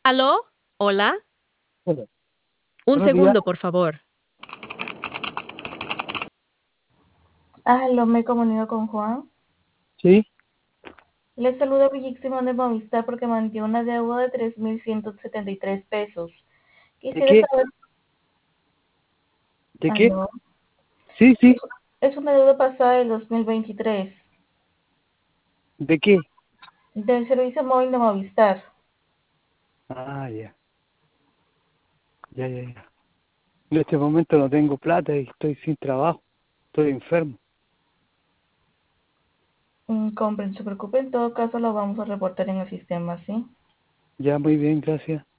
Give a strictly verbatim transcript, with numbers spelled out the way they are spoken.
¿Aló? ¿Hola? Hola, Un buenos días. segundo, por favor. Aló, me comunico con Juan. Sí, Les saluda Villísimo de Movistar porque mantiene una deuda de tres mil ciento setenta y tres pesos. ¿de Quisiera qué? saber, ¿De qué? aló, Sí, sí, es, es una deuda pasada del dos mil veintitrés ¿de qué? del servicio móvil de Movistar. Ah, ya, ya, ya, ya. En este momento no tengo plata y estoy sin trabajo, estoy enfermo. Mm, compren, no se preocupen, en todo caso lo vamos a reportar en el sistema, ¿sí? Ya, muy bien, gracias.